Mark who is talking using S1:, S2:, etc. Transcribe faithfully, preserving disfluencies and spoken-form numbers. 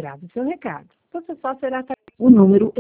S1: grave seu recado. Você só será o número